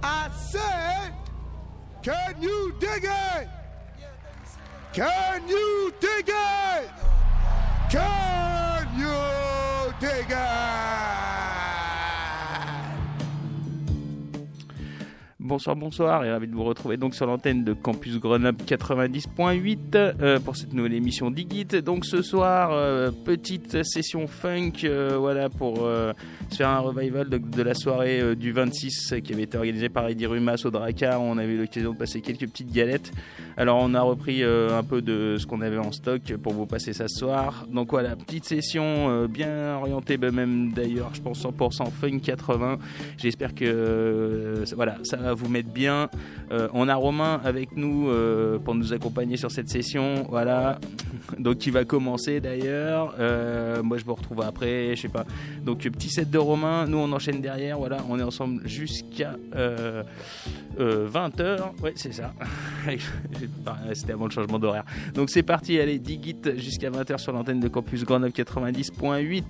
I said, can you dig it? Can you dig it? Can you dig it? Bonsoir et ravi de vous retrouver donc sur l'antenne de Campus Grenoble 90.8 pour cette nouvelle émission Digit. Donc ce soir, petite session funk voilà, pour se faire un revival de la soirée du 26 qui avait été organisée par Eddie Rumas au Drakkar. On avait eu l'occasion de passer quelques petites galettes. Alors on a repris un peu de ce qu'on avait en stock pour vous passer ça ce soir. Donc voilà, petite session bien orientée, même d'ailleurs je pense 100% funk 80. J'espère que voilà, ça va vous mettre bien. On a Romain avec nous pour nous accompagner sur cette session, voilà. Donc qui va commencer d'ailleurs. Moi je vous retrouve après, je sais pas. Donc petit set de Romain, nous on enchaîne derrière, voilà, on est ensemble jusqu'à 20h. Ouais, c'est ça. C'était avant le changement d'horaire. Donc c'est parti, allez, Digit jusqu'à 20h sur l'antenne de Campus Grenoble 90.8.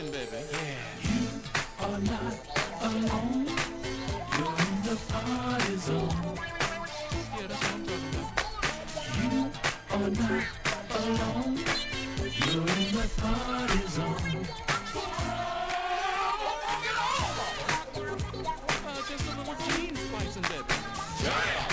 Listen, baby. Yeah. You are not alone. You're in the party zone. Yeah, that's what I'm talking about. You are not alone. You're in the party zone. Just a little gene spice in there, baby. Yeah.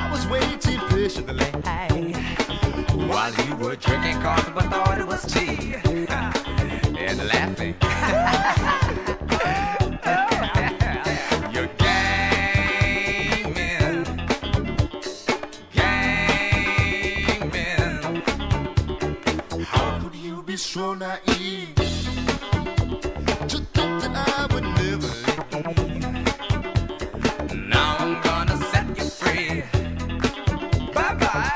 I was waiting patiently while you were drinking coffee but thought it was tea and laughing. You're gaming, gaming. How could you be so naive to think that I would never leave? Now I'm gonna set you free. Bye-bye.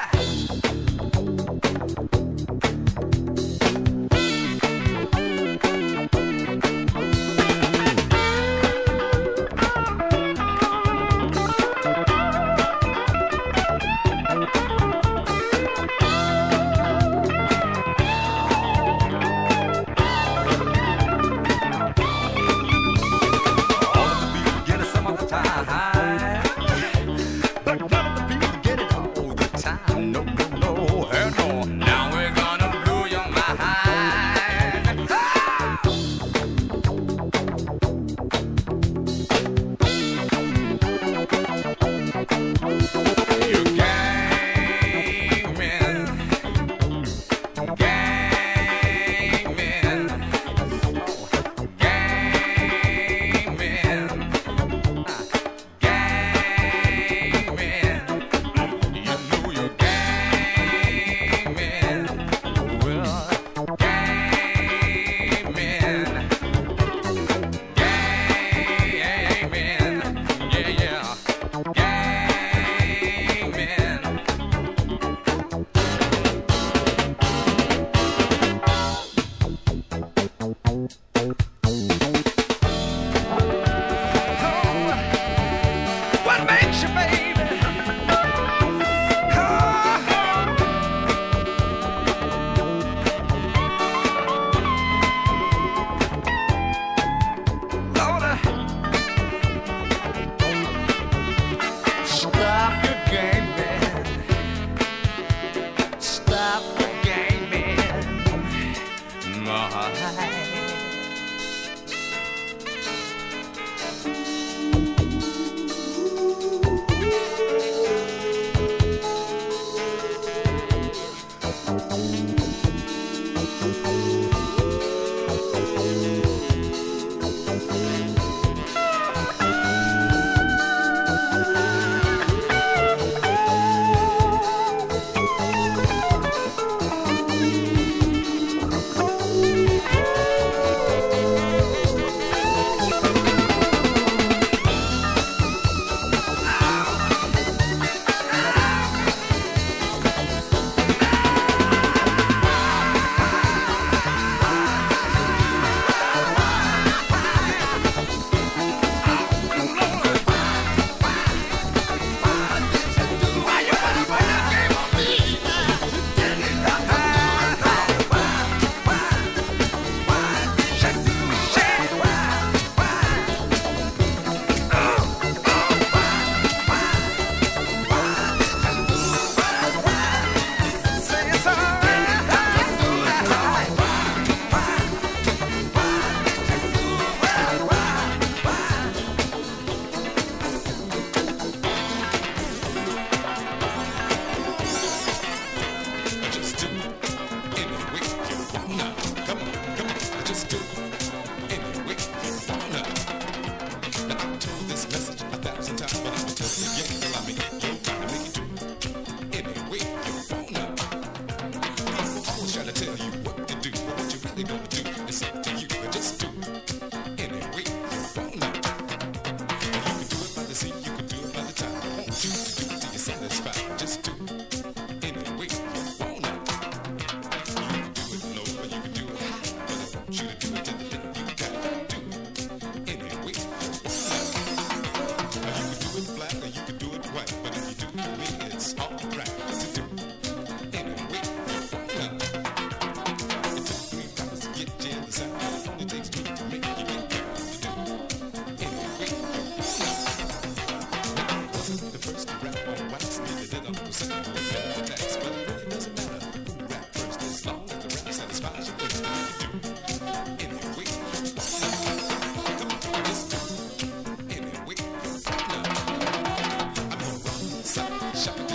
Shut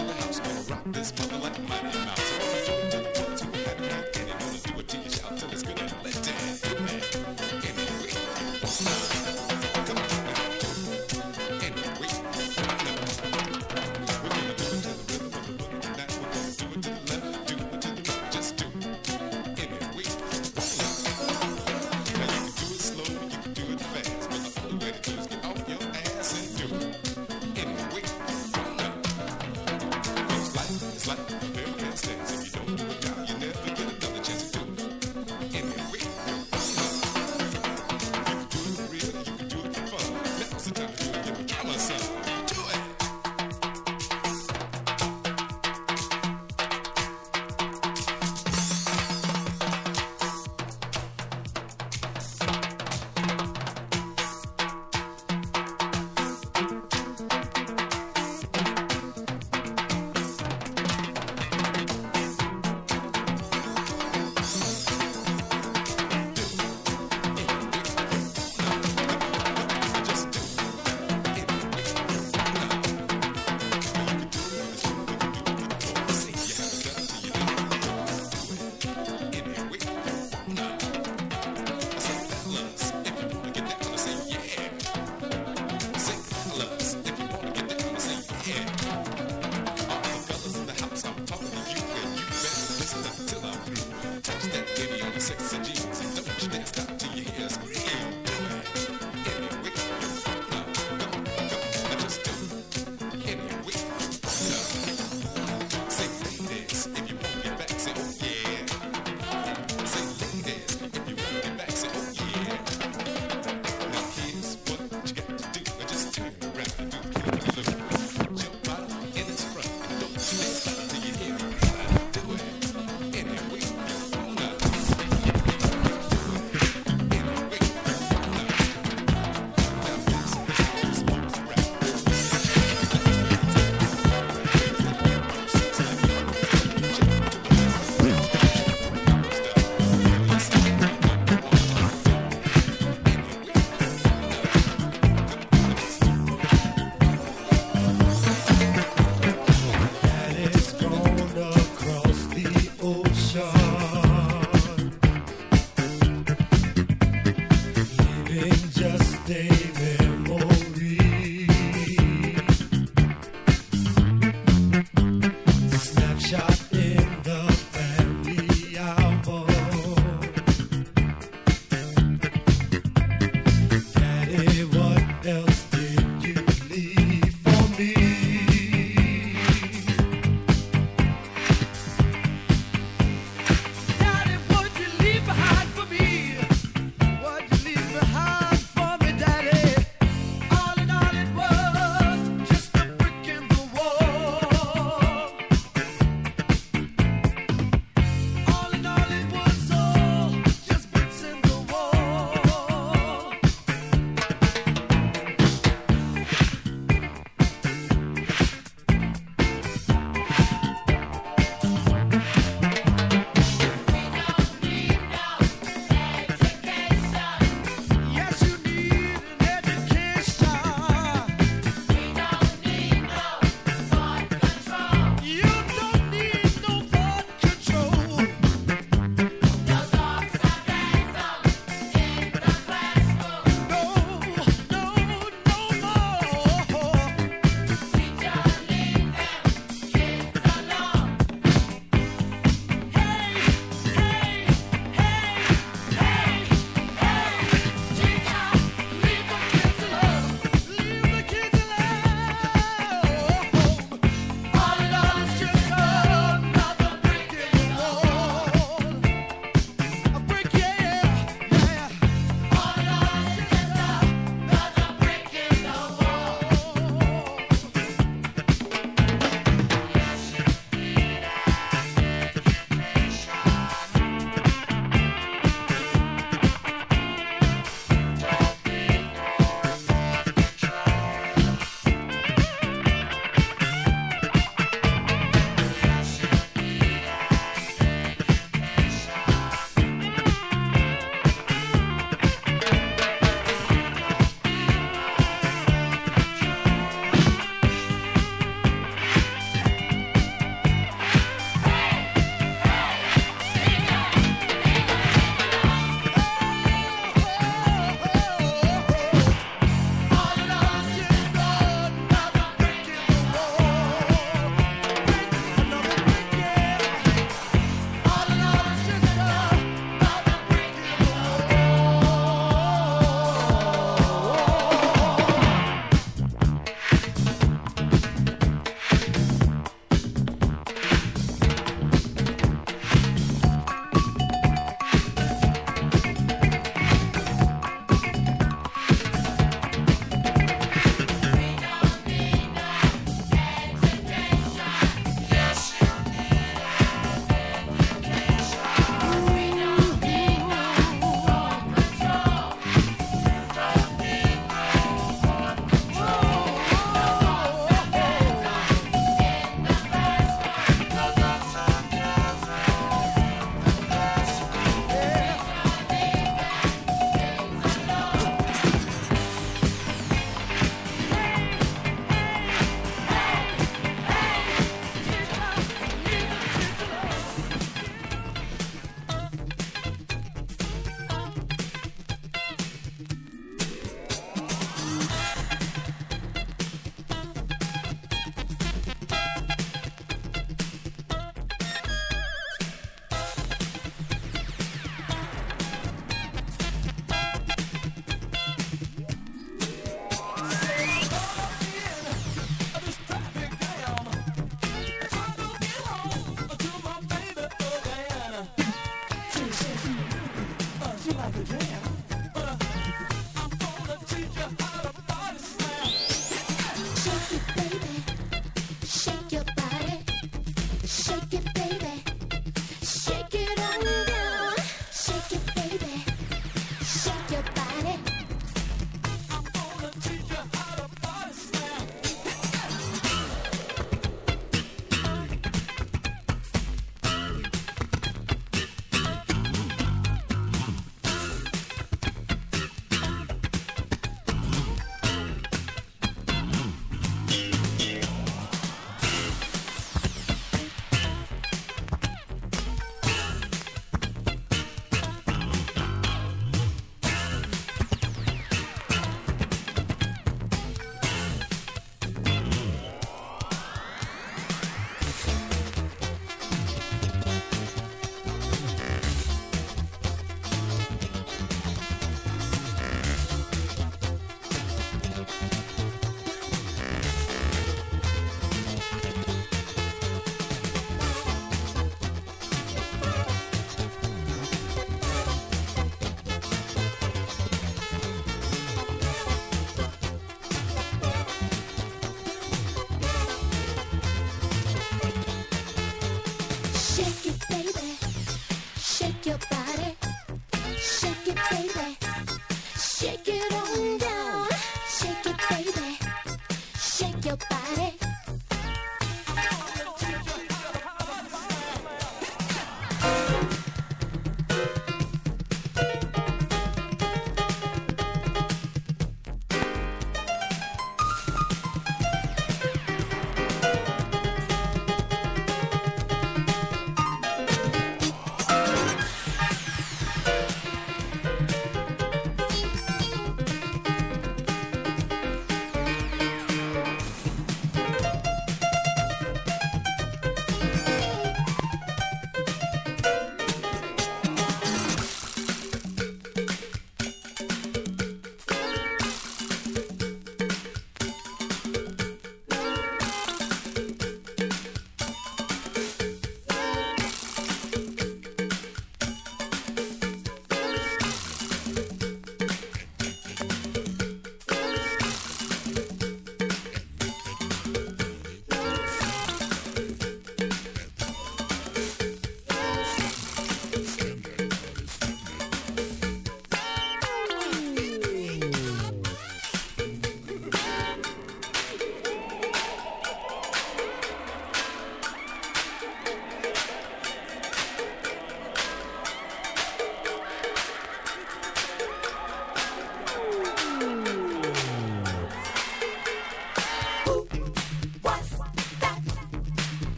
It's like a very fast dance. If you don't do it now, you never get another chance to do it. Anyway, you can do it for real, you can do it for fun. Now's the time to do it, give it a try, son. Do it!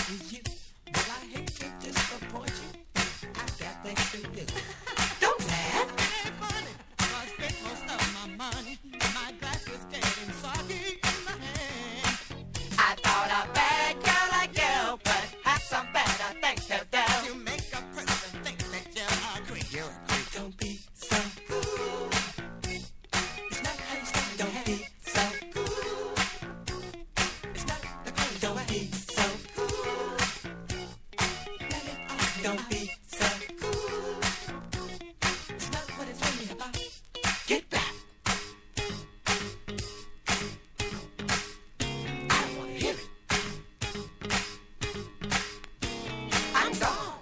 is you. Well, I hate to disappoint you. I got things to do. Don't laugh. It ain't funny. I spent most of my money. My glass was getting soggy in my hand. I thought a bad girl like you could have some better things to do. You make a person think that you're a creep. You're a creep. Don't be so cool. It's not how you start. Don't be so cool. It's not the cool. Don't be so cool. Let it off. Don't be so cool. It's not what it's really about. Get back. I don't wanna hear it. I'm gone.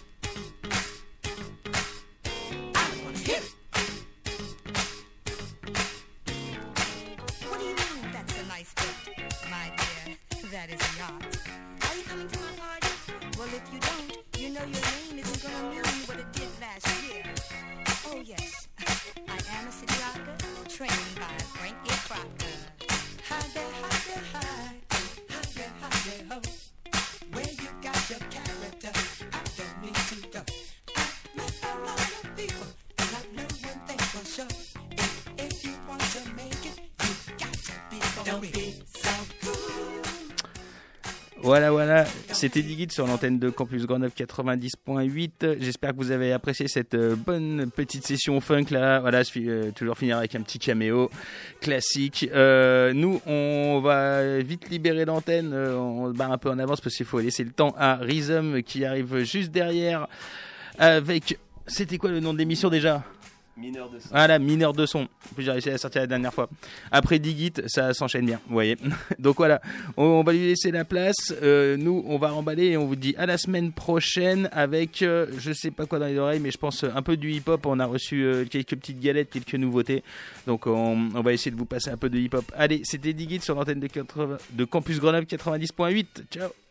I don't wanna hear it. What do you mean that's a nice boat, my dear? That is a yacht. Are you coming to my party? Well, if you don't, you know your name isn't gonna mean what it did last year. Oh, yes. I am a city rocker, trained by Frankie Crocker. Hi there, hi there, hi. Hi there, hi there, ho. Where you got your character, I don't need to go. I met a lot of people, and I know one thing for sure. If you want to make it, you got to be for real. Don't be so cool. Voilà, c'était Digit sur l'antenne de Campus Grenoble 90.8. J'espère que vous avez apprécié cette bonne petite session funk là. Voilà, toujours finir avec un petit caméo classique. Nous, on va vite libérer l'antenne. On se barre un peu en avance parce qu'il faut laisser le temps à Rhythm qui arrive juste derrière avec... C'était quoi le nom de l'émission déjà ? Mineur de son. Voilà, mineur de son. J'ai réussi à la sortir la dernière fois. Après Digit, ça s'enchaîne bien, vous voyez. Donc voilà, on va lui laisser la place. Nous, on va remballer et on vous dit à la semaine prochaine avec, je sais pas quoi dans les oreilles, mais je pense un peu du hip-hop. On a reçu quelques petites galettes, quelques nouveautés. Donc on va essayer de vous passer un peu de hip-hop. Allez, c'était Digit sur l'antenne de Campus Grenoble 90.8. Ciao.